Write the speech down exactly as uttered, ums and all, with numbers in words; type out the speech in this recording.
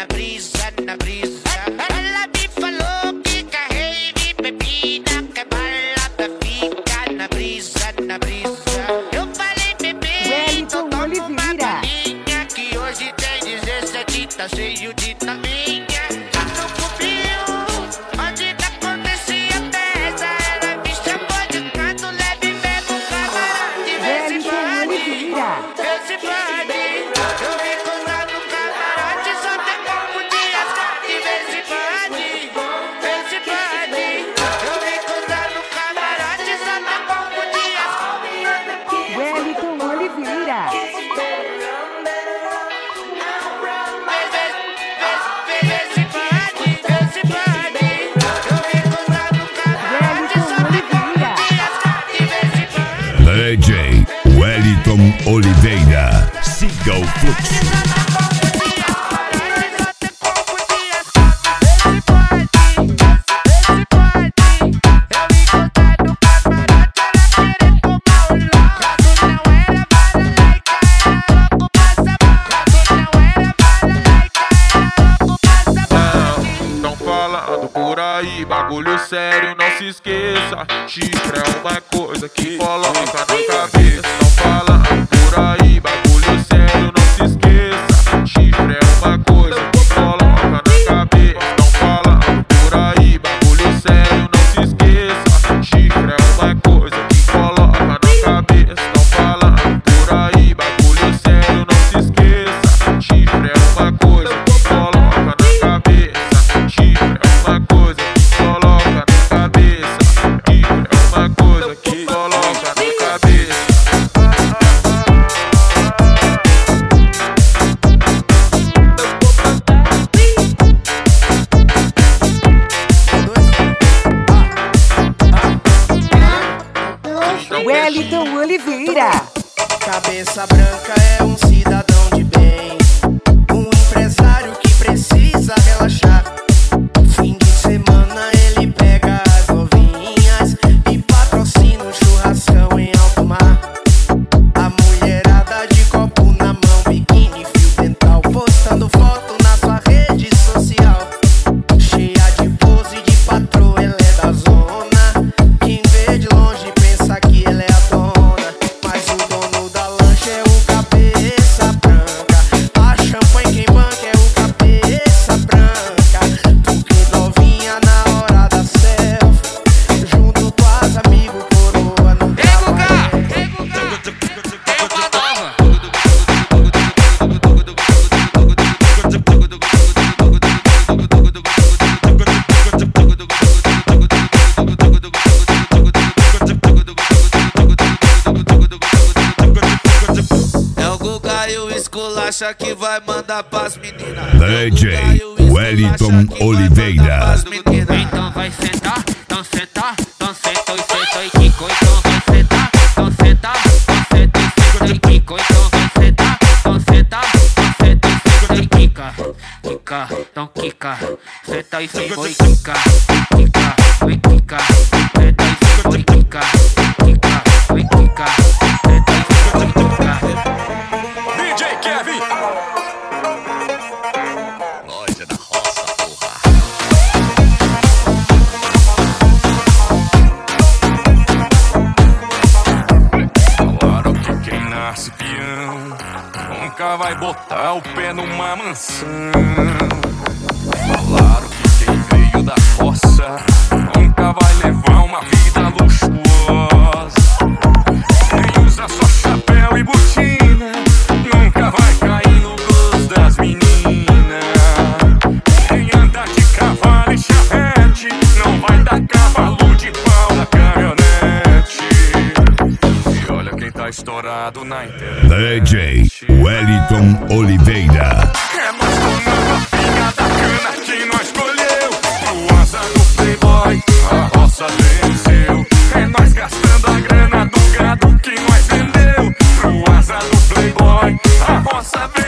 na brisa, na brisa. Ela me falou que carrei de bebida, que balada fica na brisa, na brisa. Eu falei, bebê, então toma uma balinha, que hoje tem dezessete, tá cheio de taminha. Já não cobriu, onde que acontecia a festa. Ela me chamou de canto, leve, bebo, camarote, vê se pode, vê se pode. Eu me encontrar no camarote, só tem copo de ascate, vê se pode, vê se pode. Eu me encontrar no camarote, só tem copo de ascate. Wellington Oliveira. D J Wellington Oliveira. Siga o fluxo. Tão falando por aí, bagulho sério, não se esqueça. Chifre é uma coisa que coloca na cabeça. Tão falando por aí, bagulho sério, não se esqueça. Chifre é uma coisa que coloca na cabeça. Tão falando por aí, bagulho sério, não se esqueça. Chifre é uma coisa que coloca na cabeça. Tão falando por aí, bagulho sério, não se esqueça. Chifre é uma coisa que coloca na cabeça. Chifre é uma coisa que coloca na cabeça. Chifre é uma coisa que coloca na cabeça. Wellington Oliveira. Cabeça branca é um cidadão de bem, um empresário que precisa relaxar. Fim de semana ele pega as novinhas e patrocina um churrascão em alto mar. A mulherada de copo na mão, biquíni, fio dental, postando foto na sua rede social. Cheia de pose de patroa, ela é da zona. Quem vê de longe pensa que ela é a dona, mas o dono da lancha é o cabeça branca. A champanhe quem banca é o cabeça branca. Porque novinha na hora da selfie, junto com as amigos, coroa no trabalho. É o Guga e o esculacha que vai mandar pras meninas. D J Wellington Oliveira. Então vai sentar, então sentar, então senta e senta e quico. Então vai sentar, então sentar, então senta e senta e quico. Então vai sentar, então sentar, então senta e senta e quica. Quica, então quica. Senta e senta e quica. Quica, oi quica. Senta e senta e quica. Quica, oi quica. Senta e senta e quica. D J Kevin. Loja da roça, porra. Falaram que quem nasce peão nunca vai botar o pé numa mansão. Falaram que quem veio da roça nunca vai levar uma vida luxuosa. Quem usa só chapéu e botina nunca vai cair no gosto das meninas. Quem anda de cavalo e charrete não vai dar cavalo de pau na caminhonete. E olha quem tá estourado na internet. D J Wellington Oliveira. É nós tomando a pinga da cana que nós escolheu. Pro asa do playboy, a roça venceu. É nós gastando a grana do gado que nós vendeu. Pro asa do playboy, a roça venceu.